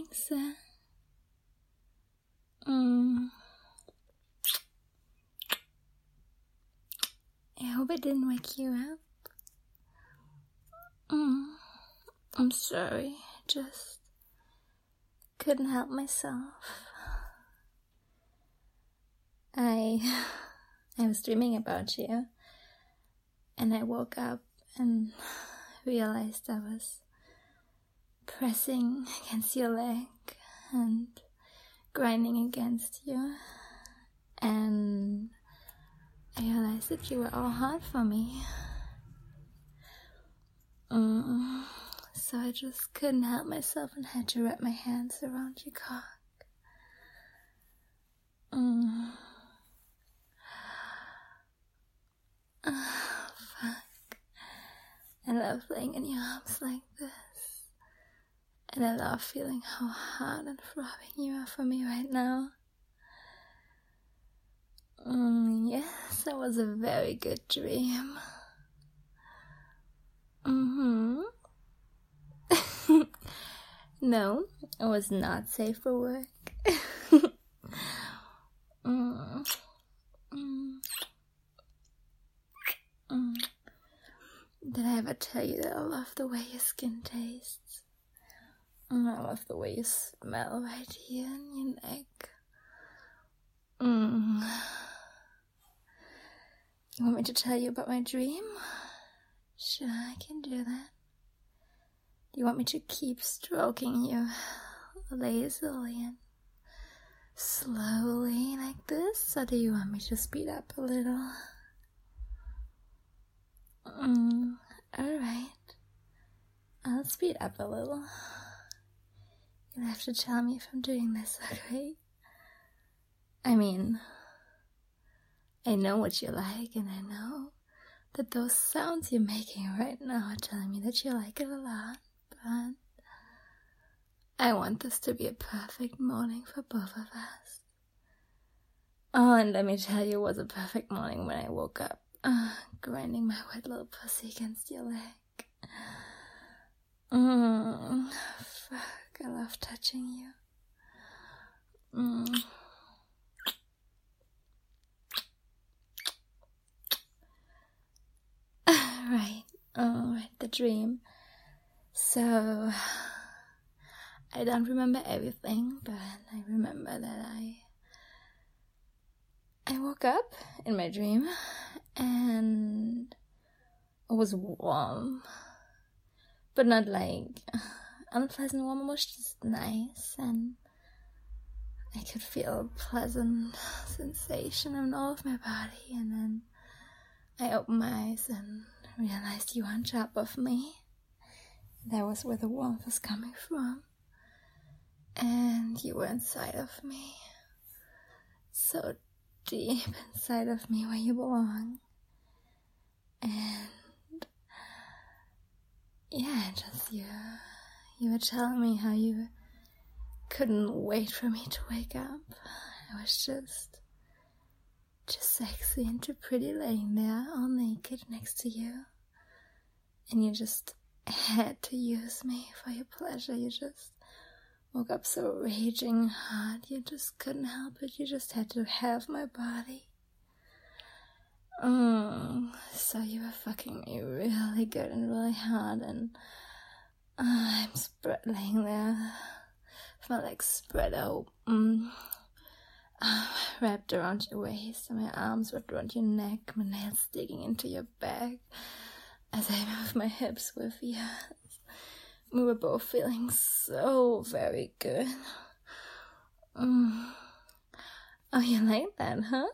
Thanks. I hope it didn't wake you up. I'm sorry, just couldn't help myself. I was dreaming about you, and I woke up and realized I was pressing against your leg and grinding against you, and I realized that you were all hard for me. So I just couldn't help myself and had to wrap my hands around your cock. Fuck. I love laying in your arms like this. And I love feeling how hard and throbbing you are for me right now. Yes, that was a very good dream. No, it was not safe for work. Did I ever tell you that I love the way your skin tastes? I love the way you smell right here in your neck. You want me to tell you about my dream? Sure, I can do that. Do you want me to keep stroking you lazily and slowly like this? Or do you want me to speed up a little? Alright. I'll speed up a little. You'll have to tell me if I'm doing this okay. I mean, I know what you like, and I know that those sounds you're making right now are telling me that you like it a lot, but I want this to be a perfect morning for both of us. Oh, and let me tell you, it was a perfect morning when I woke up, grinding my wet little pussy against your leg. Fuck, I love touching you. Right, the dream. So, I don't remember everything, but I remember that I woke up in my dream, and it was warm, but not like unpleasant warm. It was just nice, and I could feel a pleasant sensation in all of my body, and then I opened my eyes and realized you were on top of me. That was where the warmth was coming from. And you were inside of me. So deep inside of me where you belong. And yeah, just you were telling me how you couldn't wait for me to wake up. I was just sexy and too pretty laying there all naked next to you. And you just had to use me for your pleasure. You just woke up so raging hard. You just couldn't help it. You just had to have my body. So you were fucking me really good and really hard, and I'm laying there with my legs spread out, wrapped around your waist, and my arms wrapped around your neck, my nails digging into your back as I moved my hips with you. We were both feeling so very good. Oh, you like that, huh?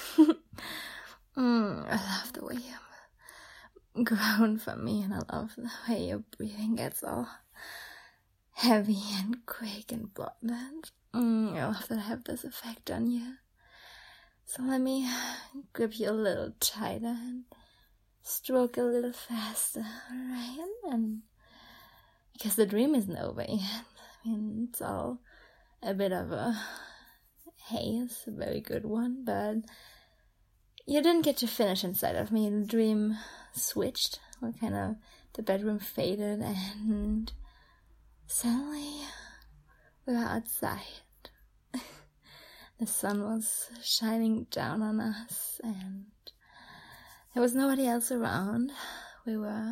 I love the way you groan for me, and I love the way your breathing gets all heavy and quick and bloated. I love that I have this effect on you. So let me grip you a little tighter and stroke a little faster, alright? And because the dream isn't over yet. I mean, it's all a bit of a haze, a very good one, but you didn't get to finish inside of me. The dream switched, the bedroom faded, and suddenly We were outside. The sun was shining down on us, and there was nobody else around. We were...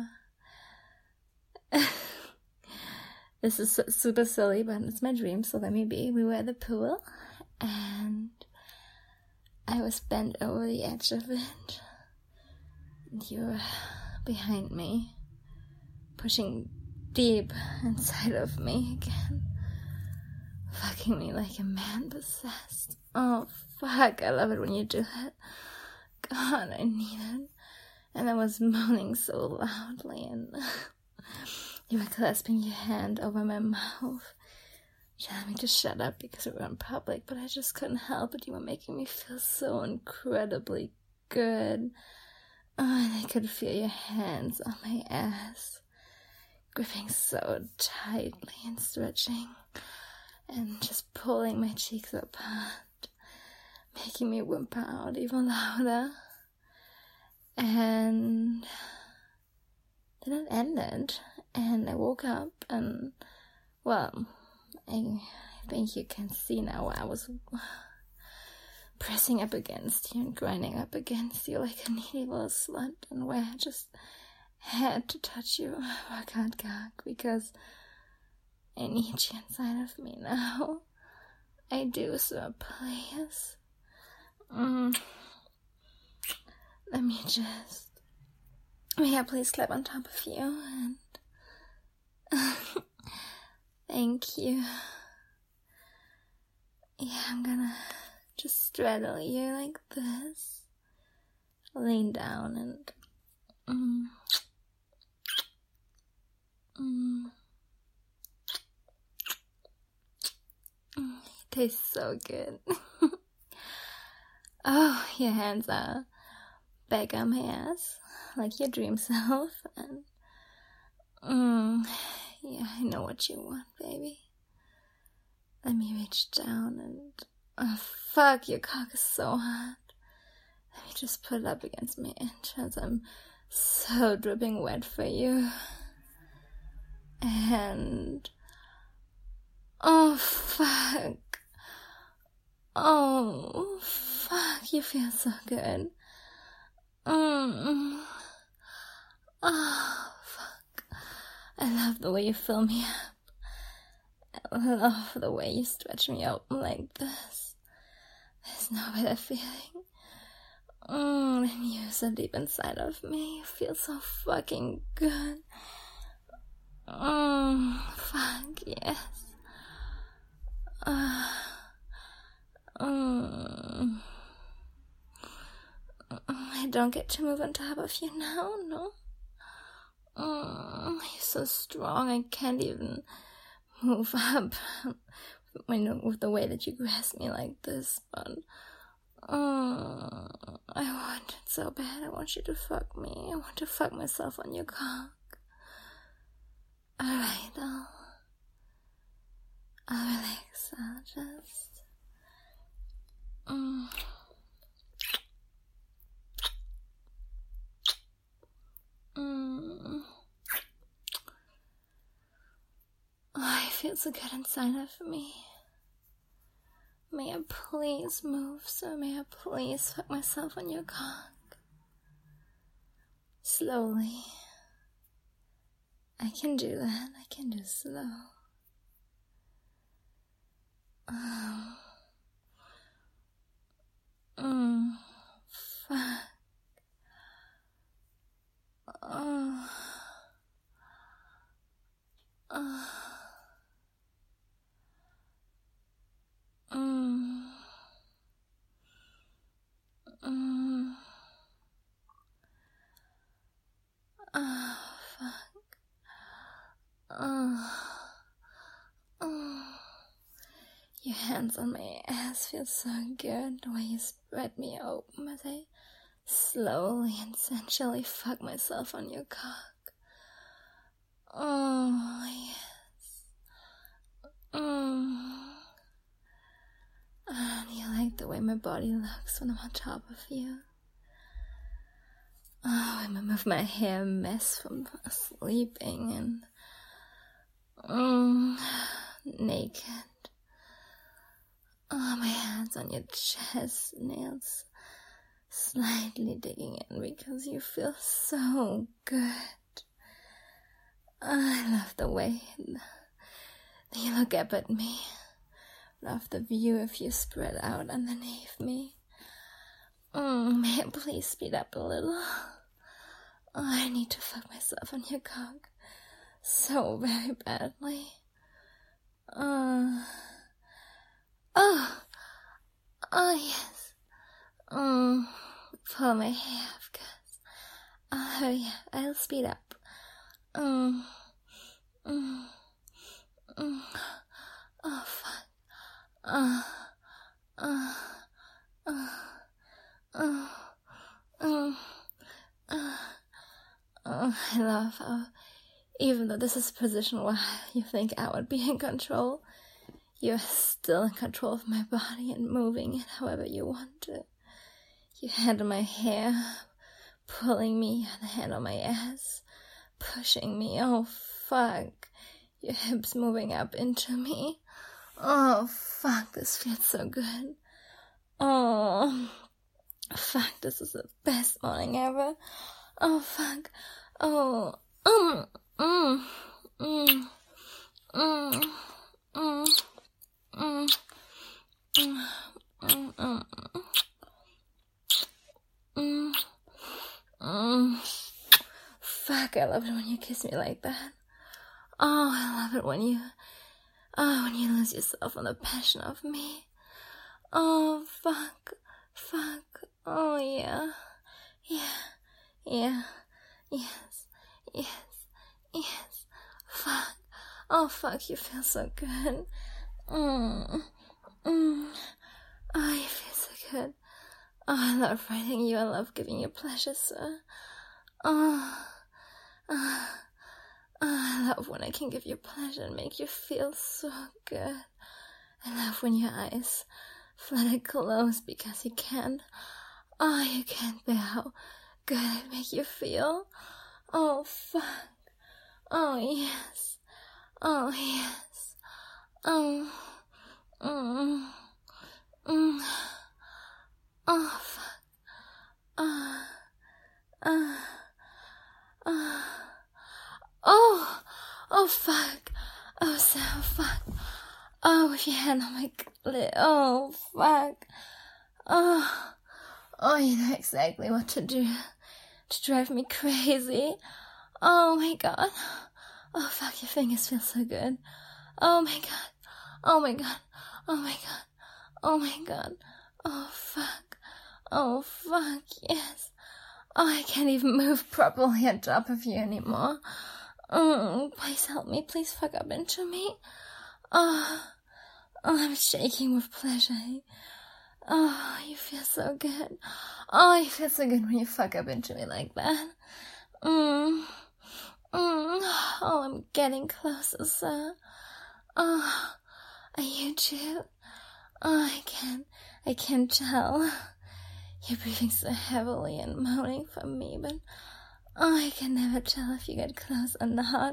This is super silly, but it's my dream, so let me be. We were at the pool, and I was bent over the edge of it, and you were behind me, pushing deep inside of me again, fucking me like a man possessed. Oh, fuck, I love it when you do that. God, I need it. And I was moaning so loudly, and you were clasping your hand over my mouth, telling me to shut up because we were in public, but I just couldn't help it. You were making me feel so incredibly good. Oh, and I could feel your hands on my ass, gripping so tightly and stretching, and just pulling my cheeks apart, making me whimper out even louder. And then it ended, and I woke up, and, well, I think you can see now I was pressing up against you and grinding up against you like a needy little slut, and where I just had to touch you, I can't gag, because I need you inside of me now. I do, so please. Let me just... May I please clap on top of you, and... Thank you. Yeah, I'm gonna just straddle you like this. Lean down and... It tastes so good. Oh, your hands are back on my ass, like your dream self, and yeah, I know what you want, baby. Let me reach down and, oh fuck, your cock is so hot. Let me just put it up against my entrance. I'm so dripping wet for you. And, oh fuck. Oh fuck, you feel so good. Oh fuck. I love the way you fill me up. I love the way you stretch me open like this. There's no better feeling. And you're so deep inside of me. You feel so fucking good. Fuck, yes. I don't get to move on top of you now, no? You're so strong, I can't even move up with the way that you grasp me like this, but I want it so bad. I want you to fuck me. I want to fuck myself on your cock. Alright, I'll relax. I'll just I feel so good inside of me. May I please move, so may I please fuck myself on your cock. Slowly. I can do that. I can do slow. Fuck. Your hands on my ass feel so good, the way you spread me open as I slowly and sensually fuck myself on your cock. Oh, yes. And you like the way my body looks when I'm on top of you. Oh, I move my hair a mess from sleeping and naked. Oh, my hands on your chest, nails slightly digging in because you feel so good. I love the way that you look up at me. Love the view of you spread out underneath me. May I please speed up a little? I need to fuck myself on your cock so very badly. Yes. Pull my hair, of course. Hurry up, I'll speed up. Oh, fuck. I love how, even though this is a position where you think I would be in control, you're still in control of my body and moving it however you want to. You handle my hair, pulling me, the hand on my ass, pushing me. Oh, fuck. Your hips moving up into me. Oh, fuck, this feels so good. Oh, fuck, this is the best morning ever. Oh, fuck. Oh, Fuck, I love it when you kiss me like that. Oh, I love it when you lose yourself on the passion of me. Oh, fuck. Oh, yeah. Yes. Fuck. Oh, fuck, you feel so good. Oh, you feel so good. Oh, I love writing you. I love giving you pleasure, sir. I love when I can give you pleasure and make you feel so good. I love when your eyes flutter closed because you can't. Oh, you can't bear how good I make you feel. Oh, fuck. Oh, yes. Oh, yes. Oh, fuck. Oh, fuck. Oh, so fuck. Oh, with your hand on my clit. Oh, fuck. Oh, you know exactly what to do to drive me crazy. Oh, my God. Oh, fuck, your fingers feel so good. Oh, my God. Oh, my God. Oh, my God. Oh, my God. Oh, fuck. Oh, fuck, yes. Oh, I can't even move properly on top of you anymore. Please help me. Please fuck up into me. Oh, I'm shaking with pleasure. Oh, you feel so good. Oh, you feel so good when you fuck up into me like that. Oh, I'm getting closer, sir. Oh, are you too? Oh, I can't tell. You're breathing so heavily and moaning for me, but I can never tell if you get close or not.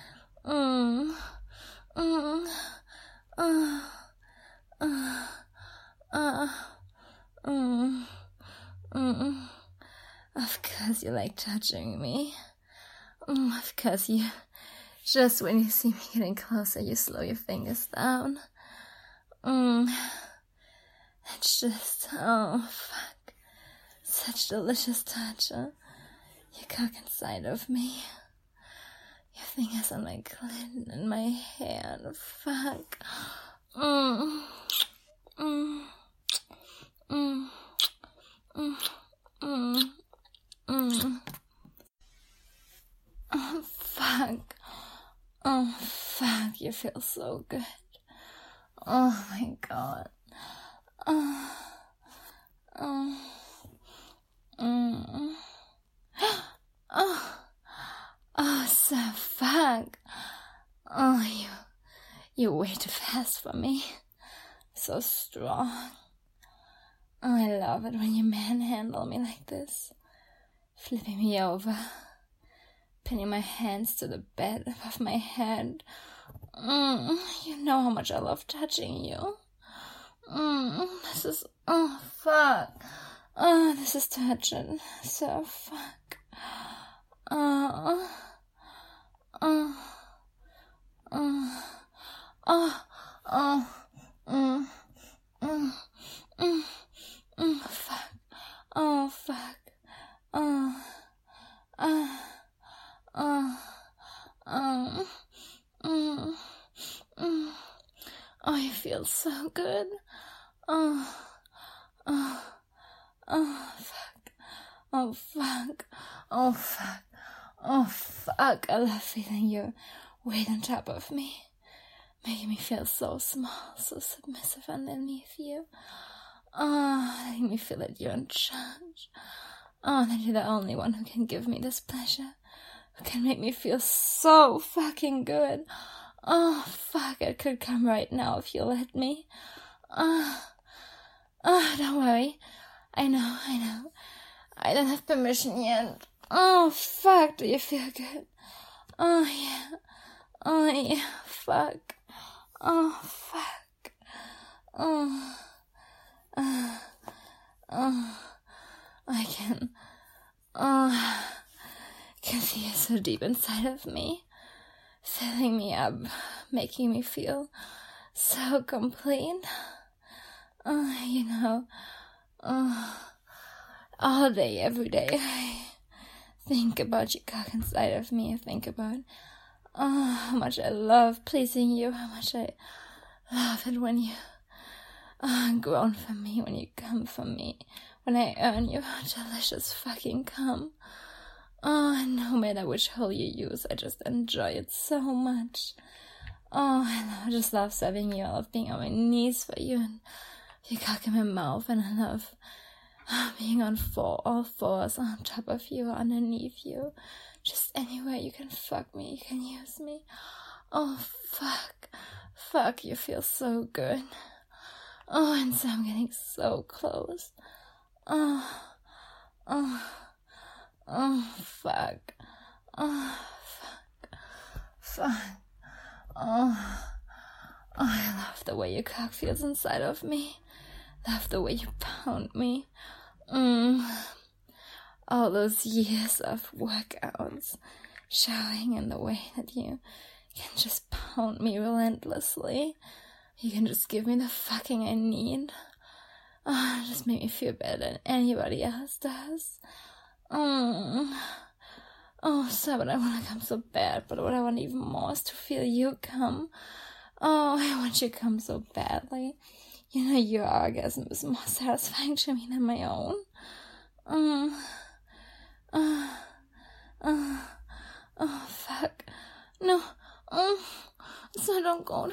Of course you like touching me. Of course you, just when you see me getting closer, you slow your fingers down. It's just, oh, fuck. Such delicious touch, huh? Your cock inside of me. Your fingers on my clit and my hand. Fuck. Oh, fuck. Oh, fuck. You feel so good. Oh, my God. So fuck. Oh, you're way too fast for me. So strong. Oh, I love it when you manhandle me like this. Flipping me over. Pinning my hands to the bed above my head. You know how much I love touching you. This is, oh, fuck. Oh, this is touching. So, fuck. Oh, fuck. Oh, fuck. Oh, you feel so good. Fuck. Oh, fuck. Oh, fuck. Oh, fuck. I love feeling your weight on top of me, making me feel so small, so submissive underneath you. Letting me feel that you're in charge. That you're the only one who can give me this pleasure, who can make me feel so fucking good. Oh, fuck, it could come right now if you let me. Don't worry. I know. I don't have permission yet. Oh, fuck, do you feel good? Oh, yeah. Fuck. Oh, fuck. I can see you so deep inside of me, filling me up, making me feel so complete. All day, every day, I think about your cock inside of me. I think about how much I love pleasing you, how much I love it when you groan for me, when you come for me, when I earn your delicious fucking cum. And no matter which hole you use, I just enjoy it so much. I just love serving you. I love being on my knees for you and your cock in my mouth, and I love being on all fours on top of you, underneath you, just anywhere you can fuck me, you can use me. Oh, fuck, you feel so good. And so I'm getting so close. Fuck. I love the way your cock feels inside of me. Love the way you pound me. All those years of workouts showing in the way that you can just pound me relentlessly. You can just give me the fucking I need. Just make me feel better than anybody else does. So but I want to come so bad, but what I want even more is to feel you come. I want you to come so badly. You know, your orgasm is more satisfying to me than my own. Fuck. No. So don't go.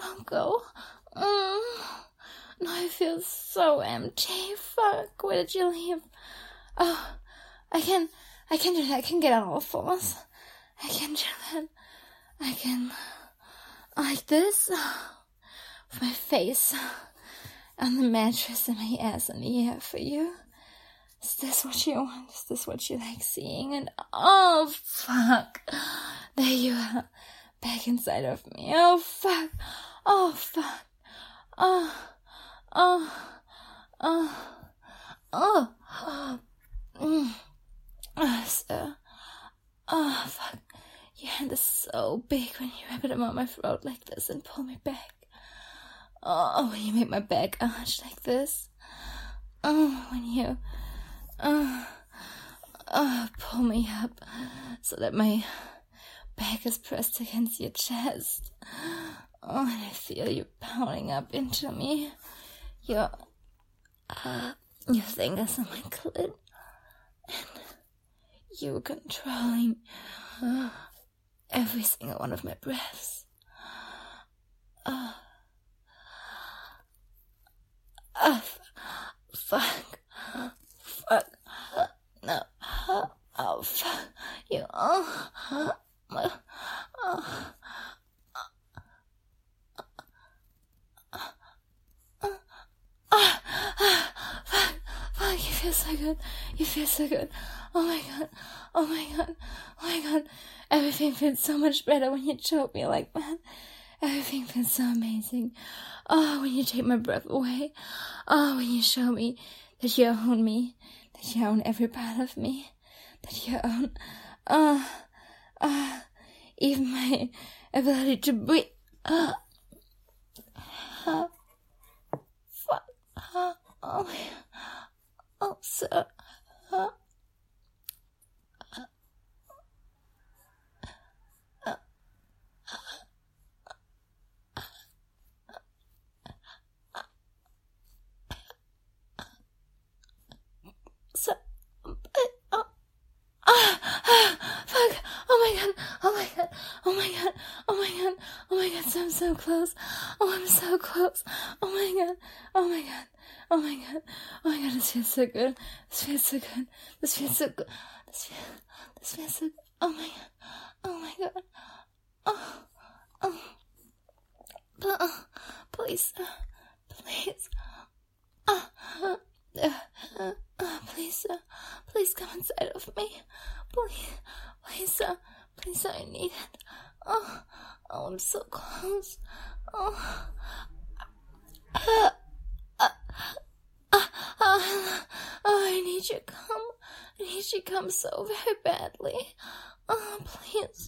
No, I feel so empty. Fuck, where did you leave? I can do that. I can get on all fours. I can do that. I can, like this, with my face on the mattress and my ass in the air for you. Is this what you want? Is this what you like seeing? And oh, fuck. There you are, back inside of me. Oh, fuck. Fuck. Your hand is so big when you wrap it around my throat like this and pull me back. When you make my back arch like this. When you pull me up so that my back is pressed against your chest. And I feel you pounding up into me. Your fingers on my clit. And you controlling every single one of my breaths. Fuck. No. Oh, fuck. You, Fuck, you feel so good. Oh my god. Everything feels so much better when you choke me like that. Everything feels so amazing. Oh, when you take my breath away. Oh, when you show me that you own me, that you own every part of me, that you own, even my ability to breathe. Fuck. Oh, sir. Fuck. Oh my god, so I'm so close. Oh, I'm so close. Oh my god, this feels so good. This feels so good. This feels so good. Oh my god. Please. Please come inside of me. Please, I need it. Oh, I'm so close. I need you to come. I need you to come so very badly. Please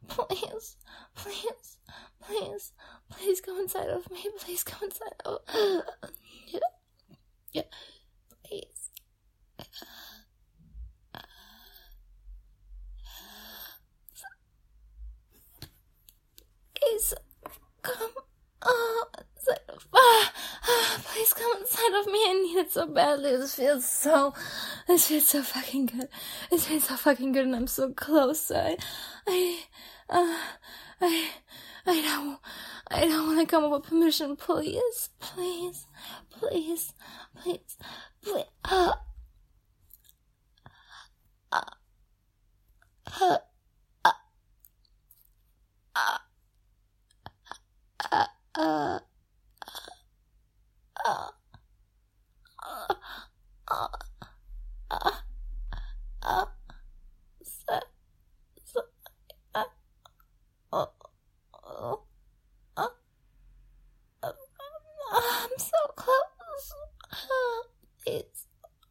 come inside of me. Please come inside of yeah, please. Please come inside of please come inside of me. I need it so badly. This feels so fucking good. This feels so fucking good, and I'm so close. I don't want to come up with permission. Please. I'm so close. Please.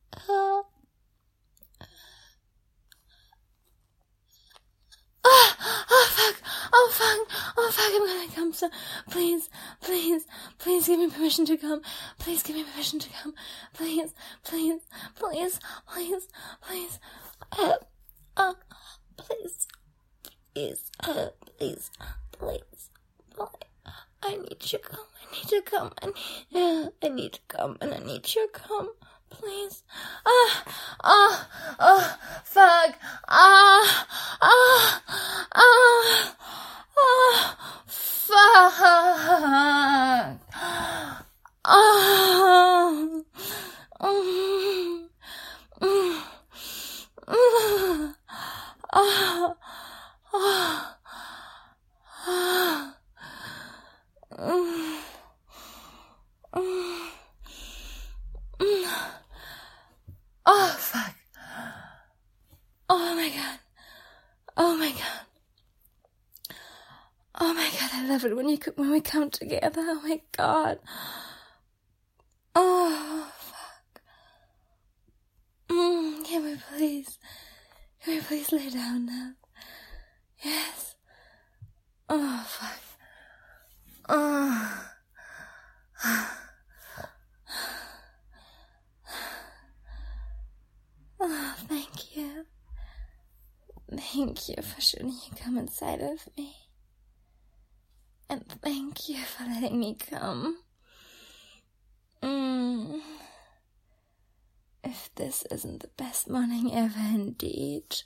Oh fuck, I'm gonna come so please give me permission to come. Please give me permission to come. Please. Please. I need you to come. I need to come, and I need you to come. Please. Fuck. Oh, fuck. Oh my god. Oh my god, I love it when we come together. Oh my god. Oh, fuck. Can we please lay down now? Yes. Oh, fuck. Oh, thank you. Thank you for letting you come inside of me. And thank you for letting me come. If this isn't the best morning ever, indeed.